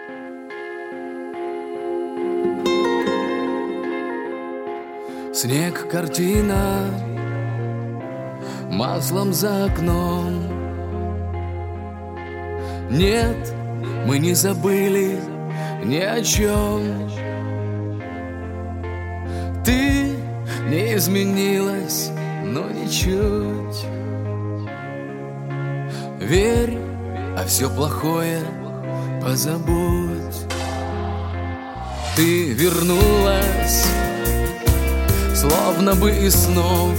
Снег, картина, маслом за окном. Нет, мы не забыли ни о чем. Ты не изменилась, но ничуть. Верь, а все плохое позабудь. Ты вернулась, словно бы из снов,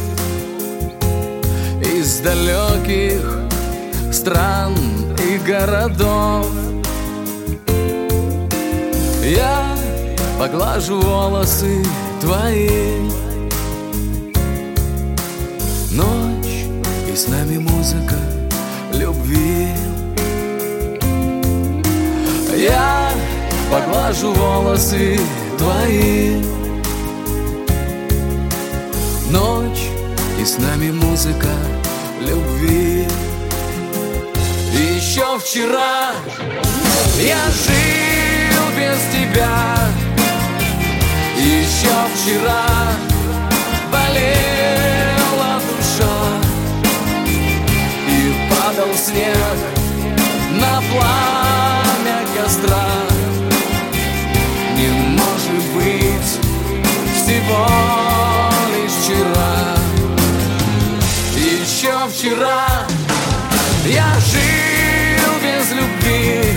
из далеких стран и городов. Я поглажу волосы твои. Ночь, и с нами музыка любви. Я поглажу волосы твои. Ночь, и с нами музыка любви. Еще вчера я жил без тебя. Еще вчера болела душа, и падал снег на пламя костра. Не может быть всего лишь вчера. Еще вчера я жил без любви.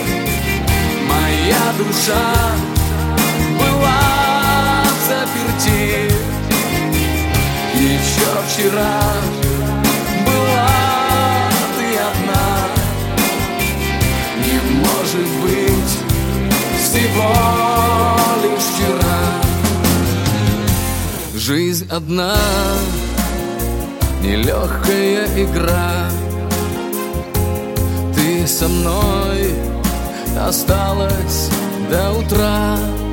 Моя душа была в заперти. Еще вчера была ты одна. Не может быть всего лишь вчера. Жизнь одна, нелегкая игра. Ты со мной осталась до утра.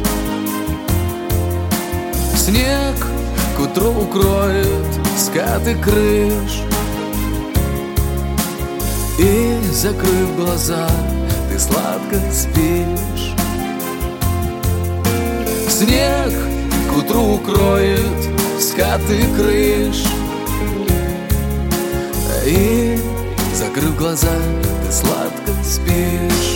Снег к утру укроет скаты крыш, и, закрыв глаза, ты сладко спишь. Снег к утру укроет скаты крыш, и, закрыв глаза, ты сладко спишь.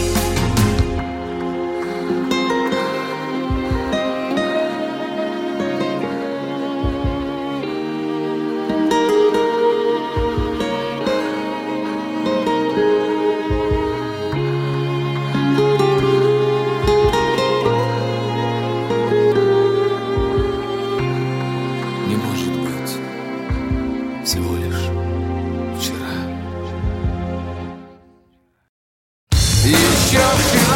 Не может быть всего лишь вчера. Еще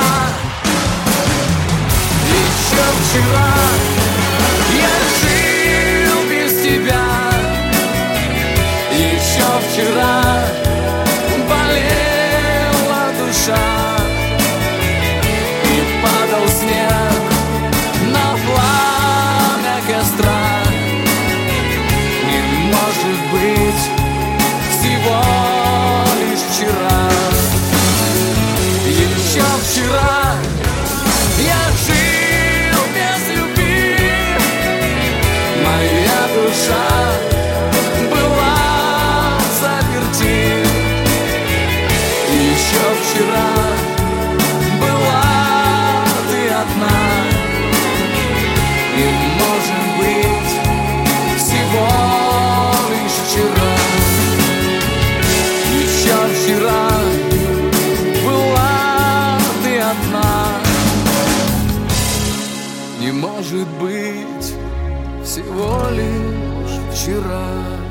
вчера я жил без тебя. Еще вчера болела душа, и падал снег на пламя костра. Не может быть всего лишь вчера. Еще вчера я жил без любви. Моя душа была в заперти. Еще вчера была ты одна. Не может быть всего лишь вчера. Еще вчера была ты одна. Не может быть всего лишь вчера.